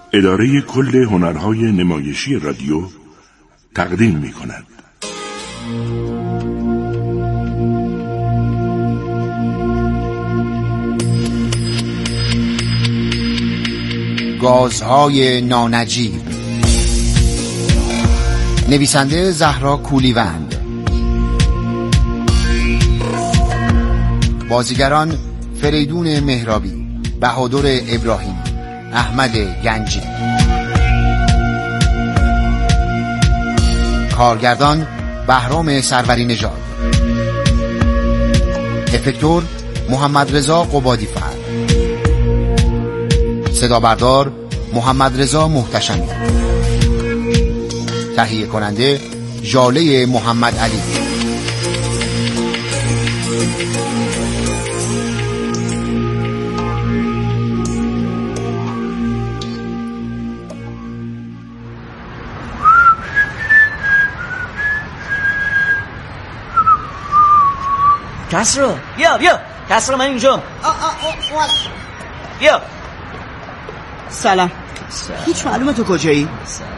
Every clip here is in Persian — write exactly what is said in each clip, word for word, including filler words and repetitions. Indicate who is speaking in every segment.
Speaker 1: اداره کل هنرهای نمایشی رادیو تقدیم می کند.
Speaker 2: گازهای نانجیب، نویسنده زهرا کولیوند، بازیگران فریدون مهرابی، بهادر ابراهیم، احمد گنجی، کارگردان بهرام سروری نژاد، افکتور محمد رضا قبادی فر، صدا بردار محمد رضا محتشمی، تهیه کننده ژاله محمد علی.
Speaker 3: کسرا بیا بیا کسرا من اینجا.
Speaker 4: آ آ آ
Speaker 3: بیا.
Speaker 4: سلام. هیچ معلومه تو کجایی؟
Speaker 3: سلام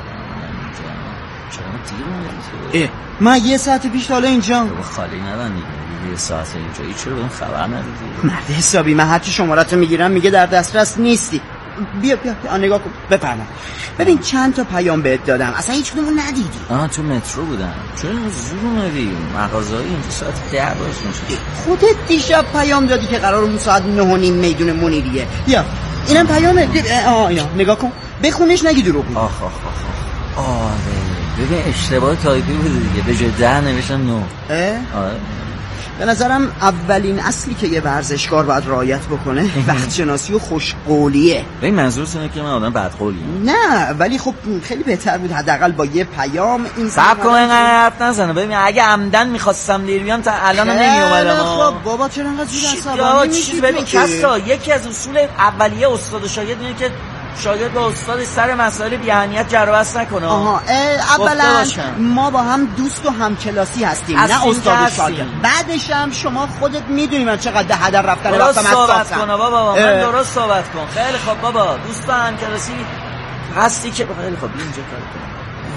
Speaker 3: چرا دیر اومدی؟
Speaker 4: من یه ساعت پیش تا حالا اینجا.
Speaker 3: تو خالی نبندی یه ساعت اینجایی چرا اون خبر ندادی؟
Speaker 4: مرد حسابی من هرچی شماره‌تو میگیرم میگه در دسترس نیستی. بیا بیا بیا نگاه کن بفرما. ببین چند تا پیام بهت دادم اصلا هیچ کدومو ندیدی.
Speaker 3: آها تو مترو بودم. چرا زور اومدی؟ مغازه‌های اینجا ساعت ده باز میشه.
Speaker 4: خودت دیشب پیام دادی که قرار اون ساعت نه و نیم میدون منیریه. بیا اینم پیامه. آها اینا نگاه کن بخونش نگی دروغ میگی.
Speaker 3: آخ آخ آخ آره ببین اشتباه تایپی بود دیگه به جای ده نوشتم نه. آره
Speaker 4: به نظرم اولین اصلی که یه ورزشکار باید رعایت بکنه وقت شناسی و خوشقولیه.
Speaker 3: این منظورتونه که من آدم بدقولیم؟
Speaker 4: نه ولی خب خیلی بهتر بود حداقل با یه پیام این
Speaker 3: صبر کن اینقدر حرف نزنه. ببین اگه عمدن می‌خواستم دیر بیام تا الان نمی اومدم.
Speaker 4: خب بابا چرا انقدر زود عصبانی میشی؟
Speaker 3: ببین کسرا یکی از اصول اولیه استاد و شاگرد اینه که شاگرد با استاد سر مسائل بی اهمیت جر و بحث نکنه.
Speaker 4: آها اولا ما با هم دوست و همکلاسی هستیم نه استاد و شاگرد. بعدش هم شما خودت میدونی من چقدر هدر رفتن وقتم
Speaker 3: هستم. صحبت کن بابا من درست صحبت کن. خیلی خوب بابا دوست و همکلاسی هستی که خیلی خوب اینجا کار کن.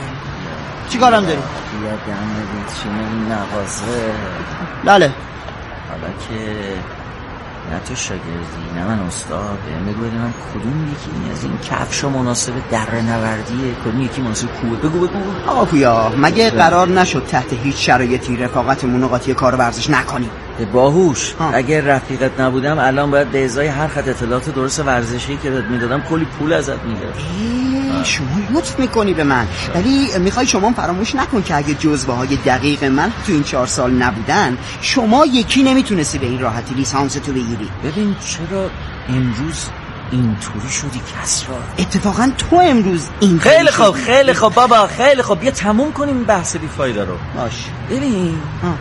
Speaker 4: چی کارم داری؟
Speaker 3: بیا دم بچینه نوازه.
Speaker 4: بله
Speaker 3: حالا که نه تو شاگردی نه من استاد بگو بدونم کدوم یکی از این کفشا مناسب دره نوردیه کدوم یکی مناسب کوه. بگو بگو
Speaker 4: آقا پویا مگه قرار نشد تحت هیچ شرایطی رفاقتمون رو قاطی کار ورزش نکنیم؟
Speaker 3: باهوش اگه رفیقت نبودم الان باید به ازای هر خط اطلاعات درست ورزشی که بهت میدادم کلی پول ازت میگرفتم.
Speaker 4: شما لطف میکنی به من ولی میخوای شما فراموش نکن که اگه جزوه های دقیق من تو این چهار سال نبودن شما یکی نمیتونستی به این راحتی لیسانس تو بگیری.
Speaker 3: ببین چرا امروز اینطوری شدی کسرا؟
Speaker 4: اتفاقا تو امروز این
Speaker 3: خیلی خوب خیلی خوب بابا خیلی خوب بیا تموم کنیم این بحث بی فایده رو.
Speaker 4: باش
Speaker 3: ببین
Speaker 4: آه.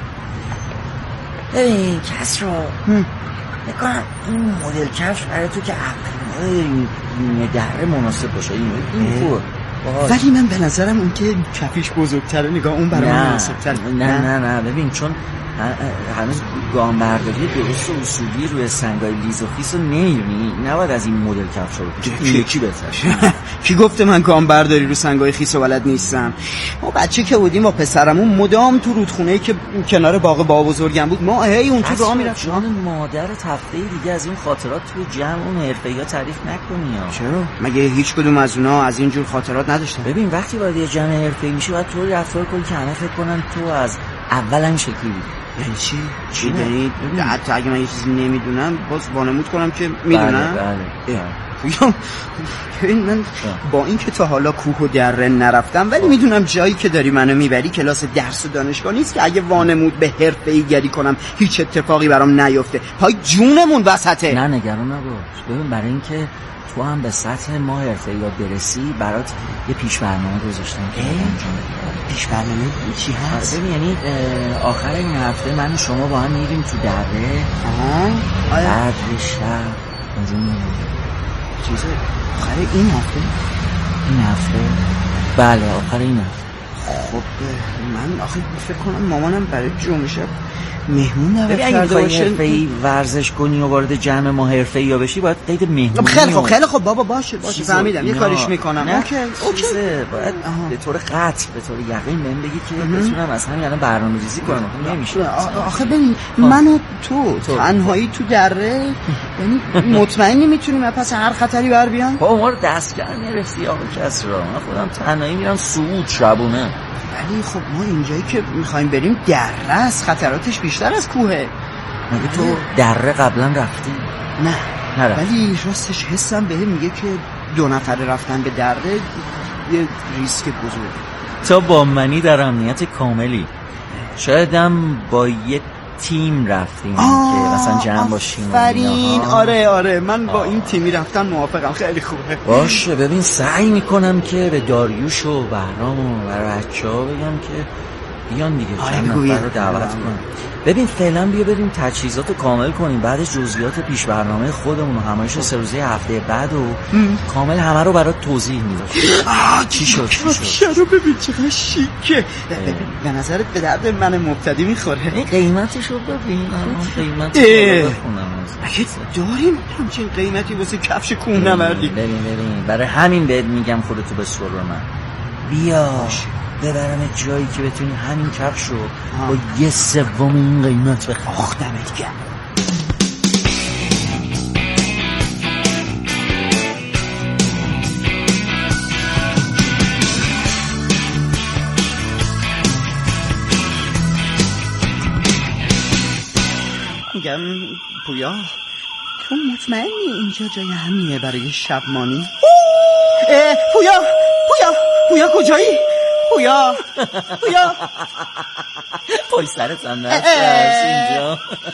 Speaker 3: ببین کسرا نکنم این مدل کفش برای تو که عقل دره مناسب باشه این خوبه.
Speaker 4: ولی من به نظرم اون که کفیش بزرگتره نگاه اون برای من مناسب تره.
Speaker 3: نه نه نه ببین چون هنوز گام برداری درست و اصولی روی سنگای لیز و خیس رو نمی‌بینی. نباید از این مدل کفش رو بپوشی. یکی بهتره.
Speaker 4: کی گفته من گام برداری رو سنگای خیس و بلد نیستم؟ ما بچه که بودیم با پسرمون مدام تو رودخونه‌ای که کنار باغ بابا بزرگم بود ما هی اون تو راه می‌رفتیم.
Speaker 3: جان مادر هفته دیگه از این خاطرات تو جمع اون حرفه‌ای‌ها تعریف نکنی ها.
Speaker 4: چرا؟ مگه هیچ کدوم از اونها از این جور خاطرات نداشتن؟
Speaker 3: ببین وقتی وارد یه جمع حرفه‌ای میشی باید طوری رفتار کنی که همه فکر کنن تو از اول هم شکلی بودی.
Speaker 4: یعنی چی؟ چی یعنی حتی اگه من یه چیزی نمیدونم باز وانمود کنم که میدونم؟
Speaker 3: بله
Speaker 4: بله ببین من با این که تا حالا کوه و دره نرفتم ولی میدونم جایی که داری منو میبری کلاس درس و دانشگاه نیست که اگه وانمود به حرفه‌ای گری کنم هیچ اتفاقی برام نیفته. پای جونمون وسطه.
Speaker 3: نه نگران نباش. ببین برای اینکه تو هم به سطح ما حرفه‌ای برسی برات یه پیش برنامه گذاشتم که
Speaker 4: پیش برنامه چی هست؟
Speaker 3: ببین یعنی آخر این هفته من و شما با هم میریم تو دره.
Speaker 4: آها
Speaker 3: بعد شب اونجا میریم
Speaker 4: چیزه آخر این هفته؟
Speaker 3: این هفته؟ بله آخر این هفته.
Speaker 4: خب من آخه فکر کنم مامانم برای جمعه شب مهمون دعوت
Speaker 3: ببین اگه
Speaker 4: کرده
Speaker 3: میخوای
Speaker 4: باشه.
Speaker 3: حرفه‌ای ورزش کنی و وارد جمع ما حرفه‌ای یا بشی باید قید مهمونی.
Speaker 4: خیلی خوب خیلی خوب بابا باشه باشه فهمیدم یه کاریش میکنم. اوکی اوکی
Speaker 3: باید به طور قطع به طور یقین بهم بگی که بتونم از همین الان برنامه‌ریزی کنم. نمیشه
Speaker 4: آخه ببین من و تو تنهایی تو دره، یعنی مطمئنی میتونیم پس هر خطری بر بیان؟
Speaker 3: با ما رو دستگیر نرفتی آقا کسرا، من خودم تنهایی میرم صعود شبونه.
Speaker 4: ولی خب ما اینجایی که میخوایم بریم دره است، خطراتش بیشتر از کوهه.
Speaker 3: مگه تو دره قبلا رفتی؟
Speaker 4: نه
Speaker 3: نرم.
Speaker 4: ولی راستش حسم بهم میگه که دو نفره رفتن به دره یه ریسک بزرگه.
Speaker 3: تو با منی در امنیت کاملی، شایدم با یه تیم رفتیم که مثلا جمع باشیم.
Speaker 4: آفرین آره آره من با آه. این تیمی رفتن موافقم. خیلی خوبه.
Speaker 3: باشه ببین سعی میکنم که به داریوش و بهرام و بچه ها بگم که بیان دیگه چند نفر رو دعوت کنم. ببین فعلا بیا بریم تجهیزات رو کامل کنیم، بعد جزئیات پیش برنامه خودمون و همایش سه روزه هفته بعد و کامل همه رو برات توضیح میدم. چی شد چی شد
Speaker 4: رو ببین چقدر شیکه. به نظرت به درد من مبتدی میخوره؟
Speaker 3: این قیمتش رو ببین. قیمت
Speaker 4: اگه داریم همچین قیمتی واسه کفش کوه نوردی؟
Speaker 3: ببین ببین برای همین بهت میگم خودتو به سر من بیا ببرم جایی که بتونی همین کفش رو با یه سوم این قیمت بخری.
Speaker 4: آخ دمت گرم. میگم پویا تو مطمئنی اینجا جای همینه برای شبمانی؟ پویا پویا پویا کجایی؟ پویا پویا
Speaker 3: پای سرت هم نترس اینجا.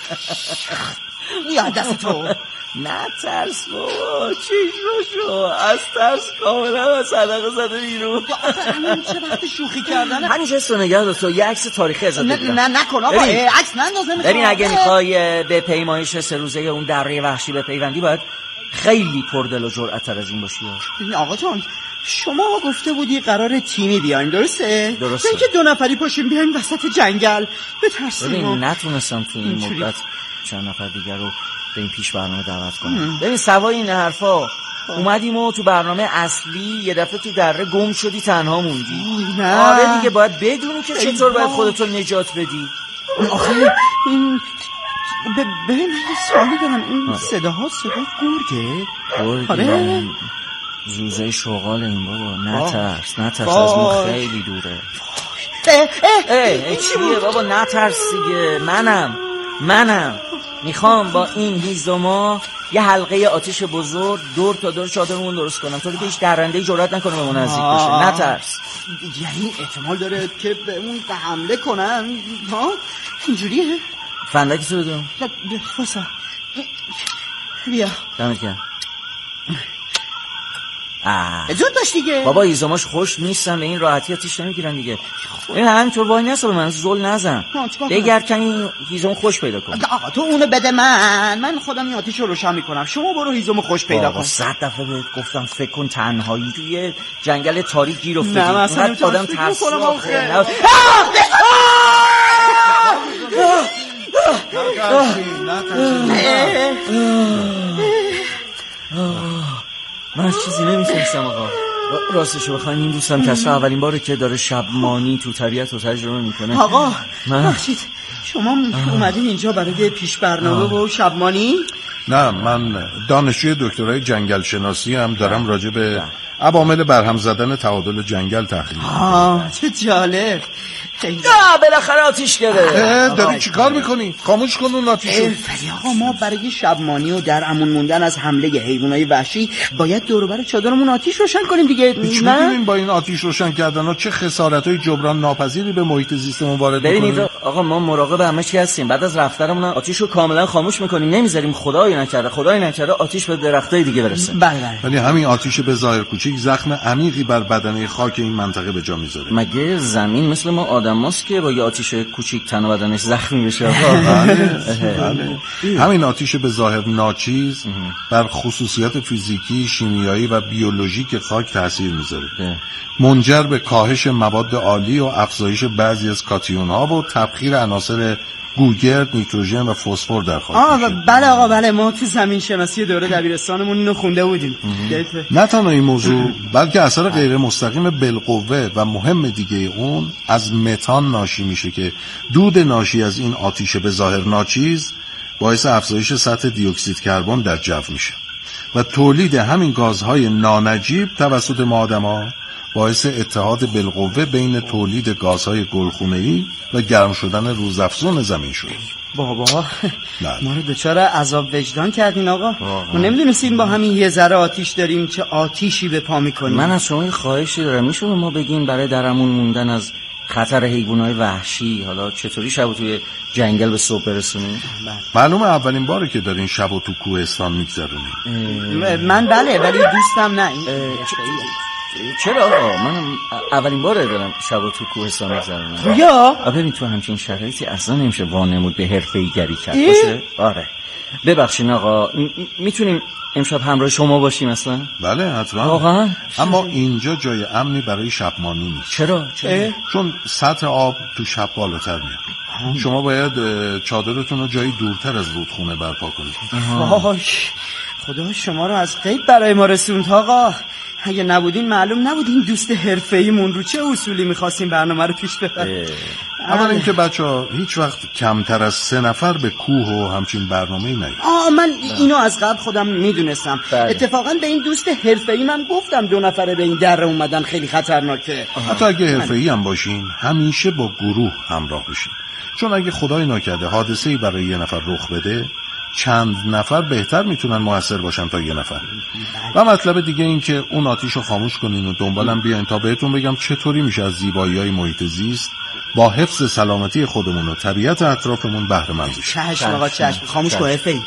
Speaker 4: یا دست تو
Speaker 3: نترس بابا چی شو شو از ترس کاملا از صدقه زده بیرون.
Speaker 4: همین چه وقت شوخی کردنه؟
Speaker 3: همین جست رو نگه داشت یه عکس تاریخی ازت بگیرم.
Speaker 4: نه نه نکن آقا عکس ننداز نمیخوام.
Speaker 3: ببین اگه میخوای به پیمایش سه روزه اون دره وحشی بپیوندی باید خیلی پردل و جرأت‌تر از این باشی.
Speaker 4: آقا جان شما گفته بودی قرار تیمی بیایم درسته؟
Speaker 3: درسته.
Speaker 4: اینکه دو نفری پاشیم بیایم وسط جنگل بترسیم.
Speaker 3: ببین نتونستم تو این مدت چند نفر دیگر رو به این پیش برنامه دعوت کنم. ببین سوای این حرفا اومدیم و تو برنامه اصلی یه دفعه تو دره گم شدی تنها موندی. آره دیگه باید بدونی که چطور باید خودتو نجات بدی.
Speaker 4: آخه این ببین من یه سوالی دارم، این صداها صدا گرگه؟
Speaker 3: گرگه
Speaker 4: آره
Speaker 3: زوزه شغال این بابا. نترس نترس از اون خیلی دوره.
Speaker 4: اه اه
Speaker 3: اه چیه بابا نترس دیگه. منم منم میخوام با این هیزوما یه حلقه آتش بزرگ دور تا دور چادرمون درست کنم طوری که هیچ درنده جرئت نکنه به ما نزدیک بشه. نترس.
Speaker 4: یعنی احتمال داره که به اون حمله کنن ها؟ اینجوریه؟
Speaker 3: فندکی تو بدون
Speaker 4: بسا بیا
Speaker 3: دمت گرم.
Speaker 4: زود باش دیگه
Speaker 3: بابا ایزاماش خوش نیستن به این راحتی آتیش نمیگیرن دیگه. این همینطور وای نسا به من زل نزن. بگر کنی هیزم خوش پیدا کن.
Speaker 4: آقا تو اونو بده من من خودم این آتیش رو روشن میکنم. شما برو هیزم خوش پیدا کن.
Speaker 3: صد دفعه بهت گفتم فکر کن تنهایی توی جنگل تاریک گیر افتادی.
Speaker 4: نه مثلا
Speaker 3: آدم ترسناکه. من از چیزی نمیفهمم آقا. راستشو بخواین این دوستم کسرا اولین باره که داره شبمانی تو طبیعت رو تجربه میکنه.
Speaker 4: آقا بخشید شما اومدین اینجا برای پیش برنامه و شبمانی؟
Speaker 1: نه من دانشجوی دکترای جنگل شناسی هم دارم راجع به عوامل برهم زدن تعادل جنگل تحقیق میکنم.
Speaker 4: آه چه جالب.
Speaker 3: نه بالاخره آتیش گرفت.
Speaker 1: داری چی کار میکنی؟ خاموش کن اون آتیشو.
Speaker 4: ولی آقا ما برای شبمانی و در امون موندن از حمله حیوانای وحشی باید دور و بر چادرمون آتیش روشن کنیم دیگه.
Speaker 1: هیچ میدونیم با این آتیش روشن کردن ها چه خسارتای جبران ناپذیری به محیط زیستمون وارد میکنه.
Speaker 3: ببینید آقا ما مراقب همه چی هستیم. بعد از رفتنمون آتیش رو کاملا خاموش میکنیم، نمیذاریم خدای نکرده خدای نکرده آتیش به درختای دیگه برسه.
Speaker 4: بله
Speaker 1: ولی همین آتیش به ظاهر کوچیک زخم عمیقی بر بدنه خاک این منطقه به جا میذاره.
Speaker 3: مگه زمین مثل ما آدماست که با یه آتیش کوچیک تن و بدنش زخمی بشه؟
Speaker 1: بله. همین آتیش به ظاهر ناچیز بر خصوصیات فیزیکی، شیمیایی و بیولوژیک خاک تاثیر میذاره. منجر به کاهش مواد آلی و افزایش بعضی از کاتیون ها و تبخیر عناصر گوگرد، نیتروژن و فسفر در خاک
Speaker 4: آه
Speaker 1: میشه.
Speaker 4: بله آقا بله، ما تو زمین شناسی دوره دبیرستانمون اینو خونده بودیم.
Speaker 1: نه تنها این موضوع بلکه اثر غیر مستقیم بالقوه و مهم دیگه اون از متان ناشی میشه که دود ناشی از این آتیش به ظاهر ناچیز باعث افزایش سطح دی اکسید کربن در جو میشه و تولید همین گازهای نانجیب توسط ما آدم‌ها باعث اتحاد بالقوه بین تولید گازهای گلخونه‌ای و گرم شدن روزافزون زمین شد.
Speaker 4: بابا ما رو دچار عذاب وجدان کردین آقا. ما نمیدونستیم با همین یه ذره آتیش داریم چه آتیشی به پا میکنیم.
Speaker 3: من از شما یه خواهشی دارم، میشه به ما بگین برای درمون موندن از خطر حیوانات وحشی حالا چطوری شب توی جنگل به صبح برسونیم؟
Speaker 1: معلومه اولین باره که دارین شب تو کوهستان میگذرونیم.
Speaker 4: من بله ولی دوستم نه.
Speaker 3: چرا آقا؟ من اولین باره دارم شب تو کوهستان میگذرونم.
Speaker 4: رویا؟
Speaker 3: ببین تو همچین شرایطی اصلا نمیشه وانمود به حرفه‌ای گری کرد باشه؟ آره ببخشین آقا، میتونیم امشب همراه شما باشیم اصلا؟
Speaker 1: بله حتما.
Speaker 3: واقعا؟
Speaker 1: اما اینجا جای امنی برای شبمانی نیست.
Speaker 3: چرا؟ چرا؟
Speaker 1: چون سطح آب تو شب بالاتر میاد. شما باید چادرتون رو جایی دورتر از رودخونه برپا کنید.
Speaker 4: وای خدا شما رو از غیب برای ما رسوند آقا. اگه نبودین معلوم نبودین دوست حرفه‌ایمون رو چه اصولی می‌خواستیم برنامه رو پیش ببریم.
Speaker 1: اول اینکه بچه‌ها هیچ وقت کمتر از سه نفر به کوه و همچین برنامه‌ای نیاید.
Speaker 4: آه من اینو از قبل خودم میدونستم. اتفاقا به این دوست حرفه‌ای من گفتم دو نفره به این دره اومدن خیلی خطرناکه.
Speaker 1: حتی اگه حرفه‌ای هم باشین همیشه با گروه همراه بشین، چون اگه خدای ناکرده حادثه‌ای برای یه نفر رخ بده چند نفر بهتر میتونن موثر باشن تا یه نفر. و مطلب دیگه این که اون آتیش رو خاموش کنین و دنبالم بیاین تا بهتون بگم چطوری میشه از زیبایی‌های محیط زیست با حفظ سلامتی خودمون و طبیعت اطرافمون بهره مند بشیم.
Speaker 4: چشم آقا چشم. خاموش کن حرفه‌ای.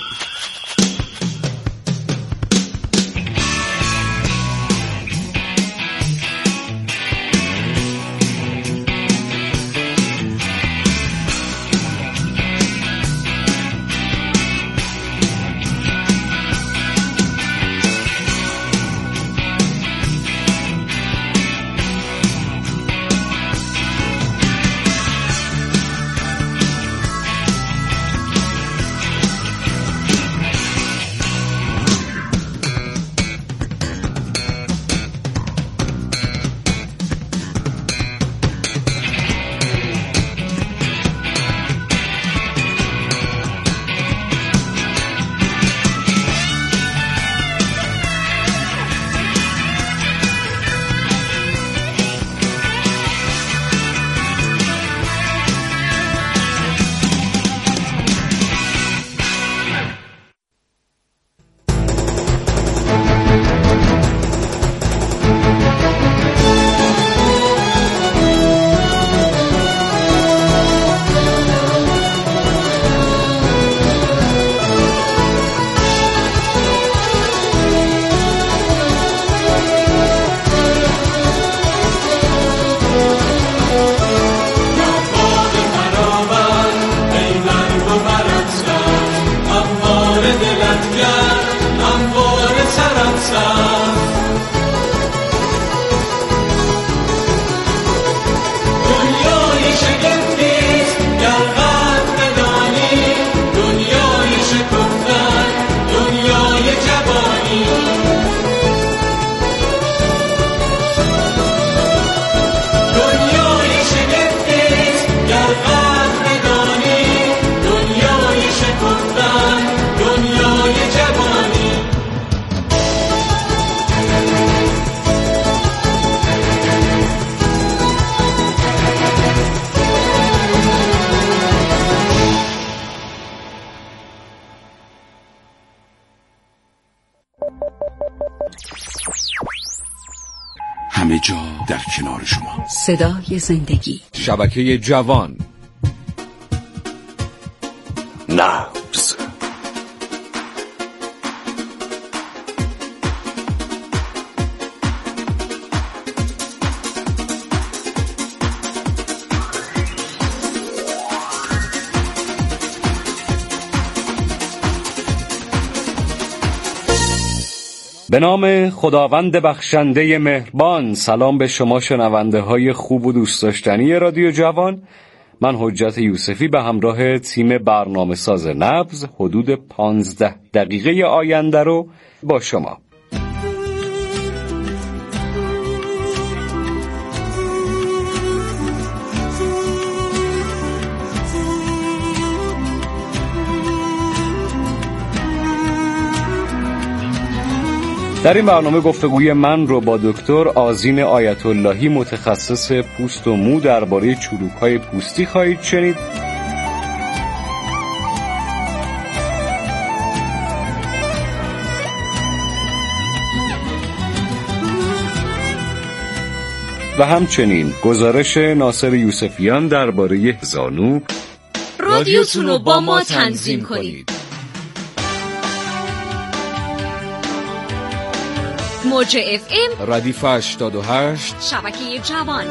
Speaker 5: همه جا در کنار شما.
Speaker 6: صدای زندگی.
Speaker 5: شبکه جوان. نبض.
Speaker 7: به نام خداوند بخشنده مهربان. سلام به شما شنونده های خوب و دوست داشتنی رادیو جوان. من حجت یوسفی به همراه تیم برنامه ساز نبض حدود پانزده دقیقه آینده رو با شما. در این برنامه گفتگوی من رو با دکتر آذین آیت اللهی متخصص پوست و مو درباره چروک‌های پوستی خواهید شنید. و همچنین گزارش ناصر یوسفیان درباره زانو.
Speaker 6: رادیوتون رو با ما تنظیم کنید. موج اف ام
Speaker 5: ردیف هشتاد و هشت
Speaker 6: شبکه جوان.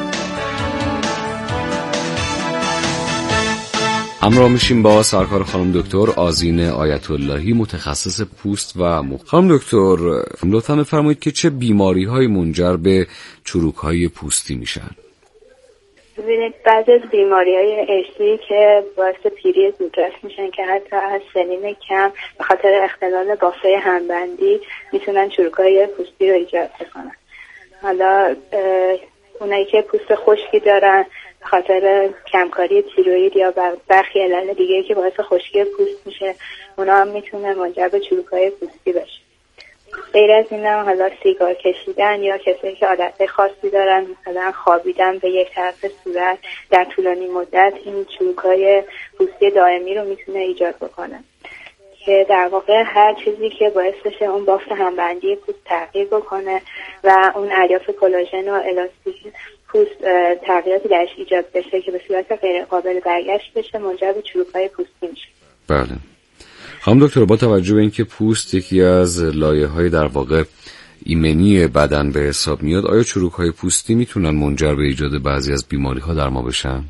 Speaker 7: همراه میشیم با سرکار خانم دکتر آذین آیت اللهی متخصص پوست و مو. خانم دکتر لطفاً بفرمایید که چه بیماری‌های منجر به چروک‌های پوستی میشن؟
Speaker 8: ببینید بعضی از بیماری‌های ارثی که باعث پیری زودرس میشن که حتی از سنین کم به خاطر اختلال بافه همبندی میتونن چروک‌های پوستی رو ایجاد کنن. حالا اونایی که پوست خشکی دارن به خاطر کمکاری تیروئید یا برخی علل دیگه که باعث خشکی پوست میشه، اونا هم میتونه منجر به چروک‌های پوستی بشه. غیر از این هم حالا سیگار کشیدن یا کسایی که عادت خاصی دارن، مثلا خوابیدن به یک طرف صورت در طولانی مدت، این چروک‌های پوستی دائمی رو میتونه ایجاد بکنه که در واقع هر چیزی که باعث بشه اون بافت همبندی پوست تغییر بکنه و اون الیاف کلاژن و الاستیک پوست تغییراتی درش ایجاد بشه که به صورت غیر قابل برگشت بشه، منجر به چروک‌های پوستی میشه.
Speaker 7: بله. خانم دکتر با توجه به اینکه پوست یکی از لایه‌های در واقع ایمنی بدن به حساب میاد، آیا چروک‌های پوستی میتونن منجر به ایجاد بعضی از بیماری‌ها در ما بشن؟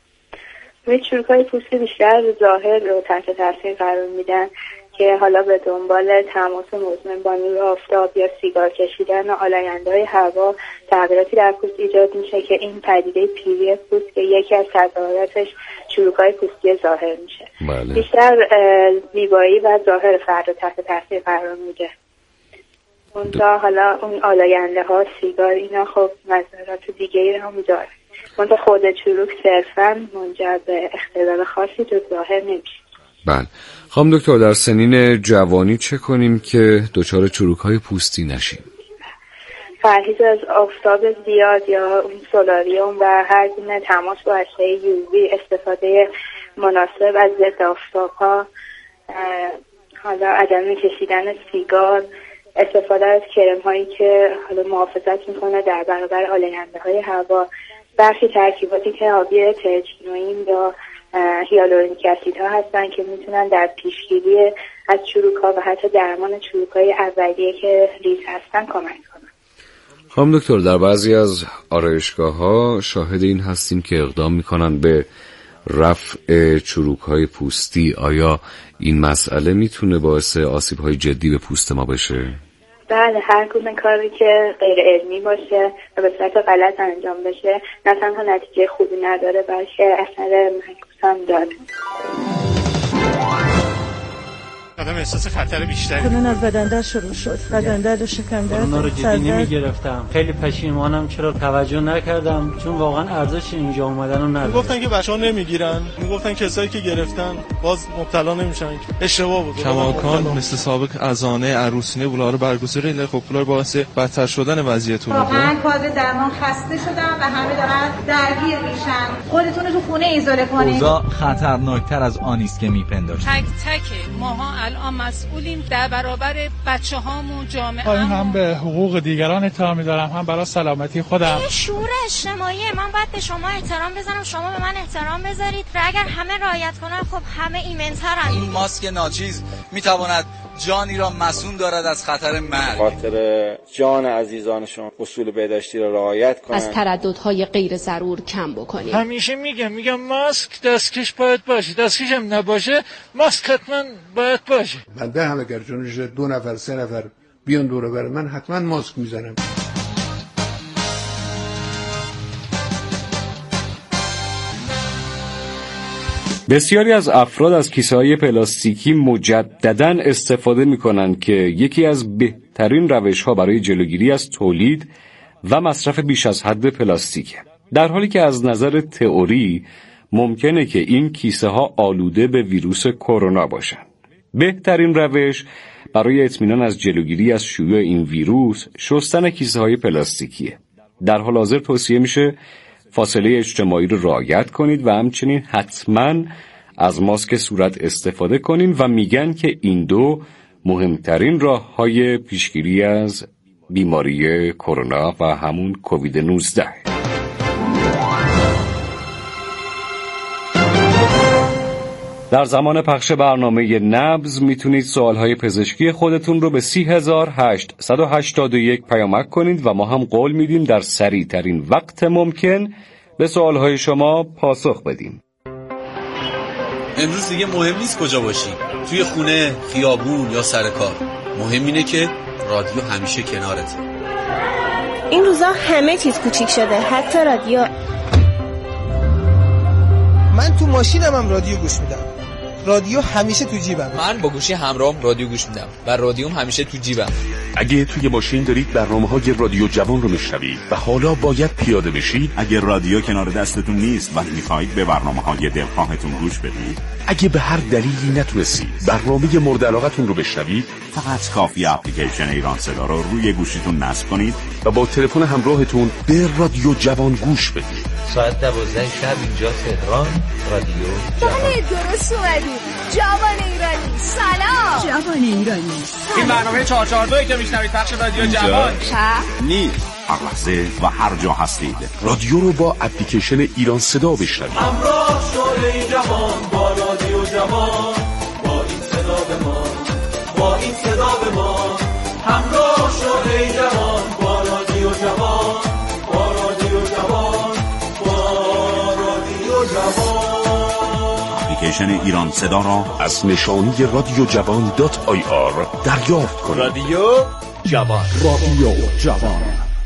Speaker 8: و چروک‌های پوستی بیشتر ظاهر رو تحت تاثیر قرار میدن که حالا به دنبال تماس مزمن با نور آفتاب یا سیگار کشیدن و آلاینده‌های هوا تغییراتی در پوست ایجاد میشه که این پدیده پیری پوست که یکی از تظاهراتش چروک‌های پوستی ظاهر میشه.
Speaker 7: بله.
Speaker 8: بیشتر زیبایی و ظاهر فرد رو تحت تاثیر قرار میده. اون تا حالا اون آلاینده ها، سیگار، اینا خب مضرات دیگه‌ای هم داره. اون تا خود چروک صرفاً منجر به اختلال خاصی تو ظاهر نمیشه.
Speaker 7: بله. خانم دکتر در سنین جوانی چه کنیم که دچار چروک‌های پوستی نشیم؟
Speaker 8: پرهیز از آفتاب زیاد یا اون سولاریوم و هر گونه تماس با اشعه یووی، استفاده مناسب از ضد آفتاب‌ها، حالا عدم کشیدن سیگار، استفاده از کرم‌هایی که حالا محافظت می‌کنه در برابر آلاینده‌های هوا، برخی ترکیباتی که آبی ترچینوئین یا هیالورونیک اسیدها هستن که میتونن در پیشگیری از چروک‌ها و حتی درمان چروک‌های اولیه که ریز هستن کمک کنن.
Speaker 7: خانم دکتر در بعضی از آرایشگاه‌ها شاهد این هستیم که اقدام میکنن به رفع چروک‌های پوستی. آیا این مسئله میتونه باعث آسیب‌های جدی به پوست ما بشه؟
Speaker 8: بله، هر گونه کاری که غیر علمی باشه و به صورت غلط انجام بشه نه تنها نتیجه خوبی نداره بلکه اثر معکوس هم داره.
Speaker 9: آدم احساس خطر بیشتری
Speaker 10: کنون از بدن درد شروع شد، بدن درد و شکم درد.
Speaker 11: اونا رو جدی نمی گرفتم. خیلی پشیمانم چرا توجه نکردم، چون واقعا ارزش اینجا اومدن رو نداره.
Speaker 9: میگفتن که بچه‌ها نمیگیرن، میگفتن کسایی که گرفتن باز مبتلا نمیشن. اشتباه بود.
Speaker 12: کماکان مثل سابق اذانه عروسینه بولا رو برگزاری، ولی خب پولار باعث بدتر شدن وضعیت بود.
Speaker 10: واقعا کادر درمان خسته شدم و همه دارن درگیر میشن. خودتون رو تو خونه ایزوله کنید.
Speaker 13: اوضاع خطرناکتر از آنی است که میپنداشتیم.
Speaker 14: تک تک ماها الان مسئولیم در برابر بچه‌هامون، جامعه
Speaker 15: هم, هم به حقوق دیگران احترام می‌ذارم، هم برای سلامتی خودم.
Speaker 16: شعور اجتماعی من باید به شما احترام بذارم، شما به من احترام بذارید و اگر همه رعایت کنن خب همه ایمن‌ترن.
Speaker 13: این ماسک ناچیز میتواند جانی را مسئول دارد از خطر مرگ.
Speaker 17: خاطر جان عزیزانشون اصول بهداشتی را رعایت کنند.
Speaker 18: از ترددهای غیر ضرور کم بکنید.
Speaker 15: همیشه میگم میگم ماسک دستکش باید باشه، دستکش هم نباشه ماسک حتما باید باشه.
Speaker 19: بنده هم اگر جونش دو نفر سه نفر بیان دور بر من حتما ماسک میزنم.
Speaker 7: بسیاری از افراد از کیسه‌های پلاستیکی مجدداً استفاده می‌کنند که یکی از بهترین روش‌ها برای جلوگیری از تولید و مصرف بیش از حد پلاستیکه. در حالی که از نظر تئوری ممکنه که این کیسه‌ها آلوده به ویروس کرونا باشن. بهترین روش برای اطمینان از جلوگیری از شیوع این ویروس شستن کیسه‌های پلاستیکیه. در حال حاضر توصیه میشه فاصله اجتماعی رو رعایت کنید و همچنین حتماً از ماسک صورت استفاده کنید و میگن که این دو مهمترین راه‌های پیشگیری از بیماری کرونا و همون کووید نوزده. در زمان پخش برنامه نبض میتونید سوالهای پزشکی خودتون رو به سی هزار هشتصد و هشتاد و یک پیامک کنید و ما هم قول میدیم در سریع ترین وقت ممکن به سوالهای شما پاسخ بدیم.
Speaker 20: امروز دیگه مهم نیست کجا باشی، توی خونه، خیابون یا سر کار. مهم اینه که رادیو همیشه کنارته.
Speaker 21: این روزا همه چیز کوچیک شده، حتی رادیو.
Speaker 22: من تو ماشینم هم رادیو گوش میدم. رادیو همیشه تو جیبم.
Speaker 23: من با گوشی همراهم رادیو گوش میدم و رادیوم همیشه تو جیبم.
Speaker 5: اگه توی ماشین دارید برنامه‌های رادیو جوان رو میشنوید و حالا باید پیاده بشید،
Speaker 24: اگه رادیو کنار دستتون نیست و میخواید به برنامه‌های دلخواهتون گوش بدید،
Speaker 5: اگه به هر دلیلی نتونستید برنامه مورد علاقتون رو بشنوید،
Speaker 24: فقط کافی اپلیکیشن ایران صدا رو روی گوشیتون نصب کنید
Speaker 5: و با تلفن همراهتون به رادیو جوان گوش بدید.
Speaker 23: ساعت دوازده شب اینجا تهران، رادیو جوان.
Speaker 21: بله درست اومدید. جوان ایرانی سلام. جوان ایرانی سلام.
Speaker 23: این برنامه چهار چهار دو که میشنوید پخش رادیو جوان
Speaker 24: نیست. هر لحظه و هر جا هستید
Speaker 5: رادیو رو با اپلیکیشن ایران صدا بشنوید.
Speaker 25: همراه شده جوان با رادیو جوان، با این صدا به ما، با این صدا به ما. همراه شده جوان با رادیو جوان، با رادیو جوان، با رادیو جوان.
Speaker 24: اپلیکیشن ایران صدا را
Speaker 5: از نشانی رادیو جوان دات آی آر دریافت کنید.
Speaker 23: رادیو جوان،
Speaker 24: رادیو جوان.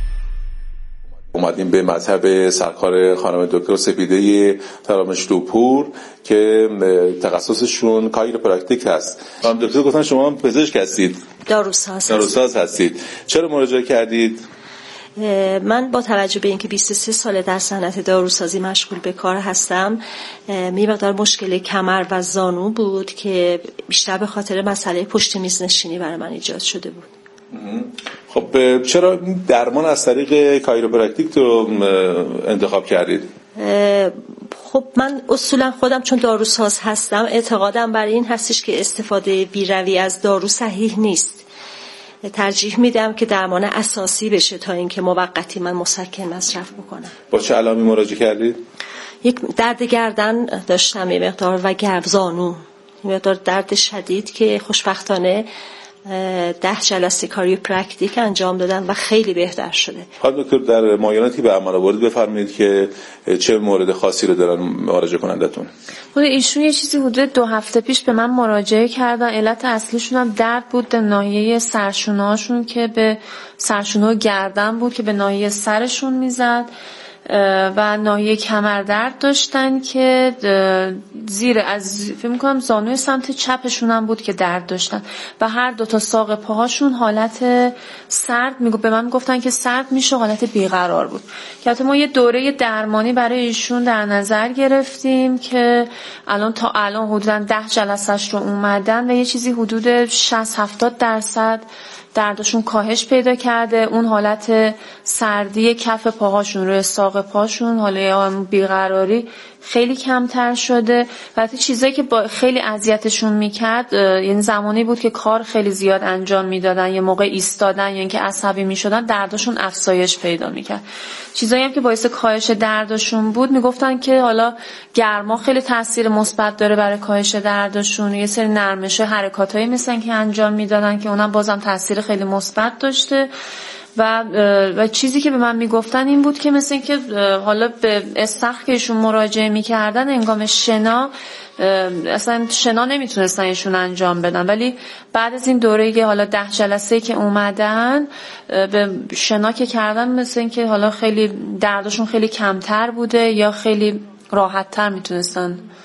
Speaker 26: اومدیم به مطب سرکار خانم دکتر سپیده ترامشلوپور که تخصصشون کایروپرکتیک هست. خانم دکتر گفتن شما پزشک هستید،
Speaker 27: داروساز
Speaker 26: داروساز هستید. چرا مراجعه کردید؟
Speaker 27: من با توجه به اینکه بیست و سه سال در صنعت داروسازی مشغول به کار هستم، می مقدار مشکل کمر و زانو بود که بیشتر به خاطر مسئله پشت میز نشینی برای من ایجاد شده بود.
Speaker 26: خب چرا درمان از طریق کایروپرکتیک رو انتخاب کردید؟
Speaker 27: خب من اصولا خودم چون داروساز هستم اعتقادم برای این هستش که استفاده بی‌روی از دارو صحیح نیست. ترجیح میدم که درمان اساسی بشه تا اینکه موقتی من مسکن مصرف بکنم.
Speaker 26: با چه علائمی مراجعه کردید؟
Speaker 27: یک درد گردن داشتم یه مقدار و گرزانو، یه مقدار درد شدید که خوشبختانه ده جلسه کاریوپرکتیک انجام دادن و خیلی بهتر شده.
Speaker 26: خانم دکتر در معایناتی به عمل آوردید بفرمایید که چه مورد خاصی رو دارن مراجعه کنندتون؟
Speaker 28: خود ایشون یه چیزی حدود دو هفته پیش به من مراجعه کردن. علت اصلیشون هم درد بود در ناحیه سرشونه‌هاشون که به سرشونه و گردن بود که به ناحیه سرشون میزد و ناحیه کمر درد داشتن که زیر از فکر می‌کنم زانوی سمت چپشون هم بود که درد داشتن و هر دو تا ساق پاهاشون حالت سرد میگو به من گفتن که سرد میشه، حالت بیقرار بود. که البته ما یه دوره درمانی برای ایشون در نظر گرفتیم که الان تا الان حدوداً ده جلسه‌اش رو اومدن و یه چیزی حدود شصت هفتاد درصد دردشون کاهش پیدا کرده. اون حالت سردی کف پاهاشون روی ساق پاشون، حالا بیقراری خیلی کمتر شده و حتی چیزایی که با خیلی اذیتشون میکرد، یعنی زمانی بود که کار خیلی زیاد انجام میدادن یا موقع ایستادن یا اینکه عصبی میشدن دردشون افزایش پیدا میکرد. چیزایی هم که باعث کاهش دردشون بود میگفتن که حالا گرما خیلی تاثیر مثبت داره برای کاهش دردشون، یه سری نرمش حرکاتایی مثلا که انجام میدادن که اونم بازم تاثیر خیلی مثبت داشته. و و چیزی که به من میگفتن این بود که مثل این که حالا به استخر که ایشون مراجعه میکردن انگام شنا اصلا شنا نمیتونستن ایشون انجام بدن، ولی بعد از این دوره که حالا ده جلسه که اومدن به شنا که کردن مثل این که حالا خیلی دردشون خیلی کمتر بوده یا خیلی راحت‌تر میتونستن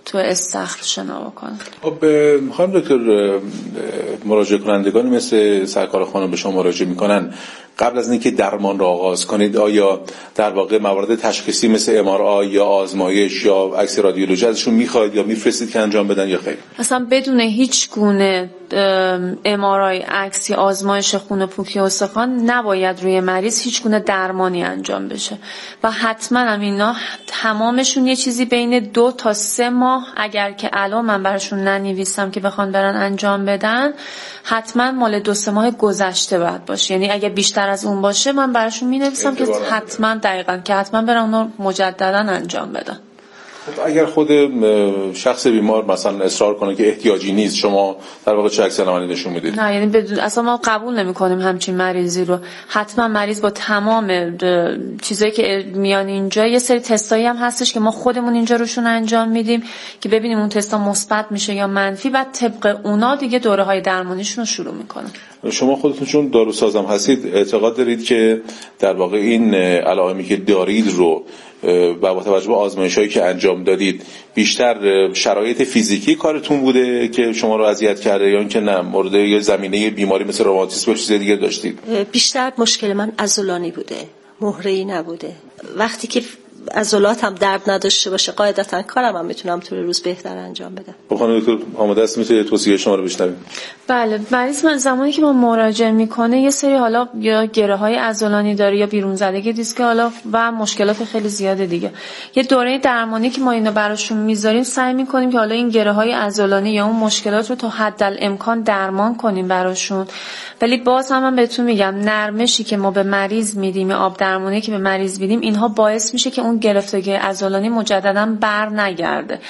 Speaker 28: تو استخر شنا بکنن.
Speaker 26: خب خانم دکتر، مراجعه کنندگان مثل سرکار خانم به شما مراجعه میکنن، قبل از اینکه درمان را آغاز کنید آیا در واقع موارد تشخیصی مثل ام آر آی یا آزمایش یا عکس رادیولوژی ازشون میخواید یا میفرستید که انجام بدن یا خیر؟
Speaker 28: اصلا بدون هیچ گونه ام آر آی، عکس یا آزمایش خون پوکی استخوان نباید روی مریض هیچ گونه درمانی انجام بشه و حتما هم اینا تمامشون یه چیزی بین دو تا سه ماه، اگر که الان من براشون ننویسم که بخوان برن انجام بدن، حتما مال دو سه ماه گذشته باید باشه. یعنی اگه بیشتر از اون باشه من براشون مینویسم که حتما دقیقاً که حتما برن اونو مجددا انجام بدن.
Speaker 26: اگر خود شخص بیمار مثلا اصرار کنه که احتیاجی نیست، شما در واقع چه عکس العملی نشون میدید؟
Speaker 28: نه، یعنی بدون اصلا ما قبول نمی‌کنیم همچین مریضی رو. حتما مریض با تمام چیزایی که میان اینجا، یه سری تستایی هم هستش که ما خودمون اینجا روشون انجام میدیم که ببینیم اون تستا مثبت میشه یا منفی، بعد طبق اونا دیگه دوره‌های درمانیشون رو شروع میکنن.
Speaker 26: شما خودتون چون داروسازم هستید اعتقاد دارید که در واقع این علائمی که دارید رو و با توجه به آزمایش‌هایی که انجام دادید بیشتر شرایط فیزیکی کارتون بوده که شما رو اذیت کرده یا اینکه نه مورد یه زمینه بیماری مثل روماتیسم یا چیز دیگه داشتید؟
Speaker 27: بیشتر مشکل من عضلانی بوده، مهره‌ای نبوده. وقتی که عضلات هم درد نداشته باشه قاعدتاً کارم هم میتونم طول روز بهتر انجام بدم.
Speaker 26: خب خانم دکتر آماده است میتونید توصیه شما رو بشنویم؟
Speaker 28: بله، مریض من زمانی که ما مراجعه میکنه یه سری حالا یا گره‌های عضلانی داره یا بیرون زدگی دیسک حالا و مشکلات خیلی زیاده دیگه. یه دوره درمانی که ما اینو براشون میذاریم سعی میکنیم که حالا این گره‌های عضلانی یا اون مشکلات رو تا حدالامکان درمان کنیم براشون. ولی باز هم من بهتون میگم نرمشی که ما به مریض میدیم، آب درمانی که به مریض میدیم، اینها باعث میشه که اون گرفتگی عضلانی مجددا بر نگرده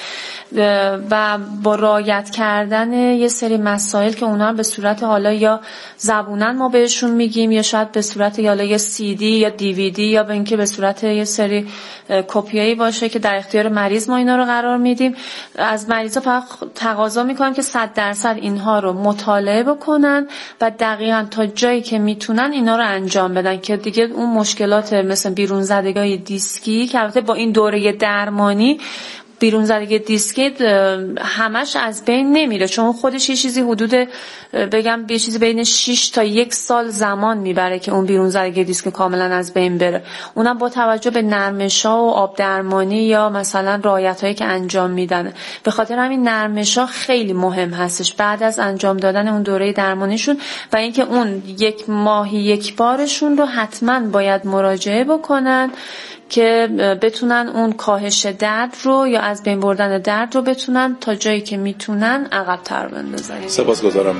Speaker 28: و با رعایت کردن یه سری مسائل که اونا به صورت حالا یا زبونن ما بهشون میگیم یا شاید به صورت حالا یا سی دی یا دی وی دی یا به اینکه به صورت یه سری کپیایی باشه که در اختیار مریض ما اینا رو قرار میدیم. از مریضا فقط تقاضا میکنم که صد درصد اینها رو مطالعه بکنن و دقیقاً تا جایی که میتونن اینا رو انجام بدن که دیگه اون مشکلات مثل بیرون زدگی دیسکی که البته با این دوره درمانی بیرون زدگی دیسکی همش از بین نمیره، چون خودش یه چیزی حدود بگم یه چیزی بین شش تا یک سال زمان میبره که اون بیرون زدگی دیسک کاملا از بین بره. اونم با توجه به نرمش‌ها و آب درمانی یا مثلا رعایت‌هایی که انجام میدن. به خاطر همین نرمش‌ها خیلی مهم هستش بعد از انجام دادن اون دوره درمانیشون و اینکه اون یک ماهی یک بارشون رو حتما باید مراجعه بکنن که بتونن اون کاهش درد رو یا از بین بردن درد رو بتونن تا جایی که میتونن عقب تر بندازن.
Speaker 26: سپاسگزارم.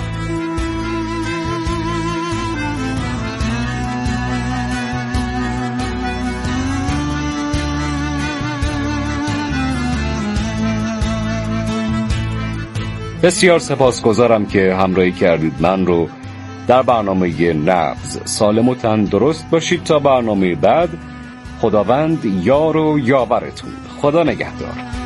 Speaker 7: بسیار سپاسگزارم که همراهی کردید من رو در برنامه نبض. سالم و تندرست باشید تا برنامه بعد. خداوند یار و یاورتون. خدا نگهدار.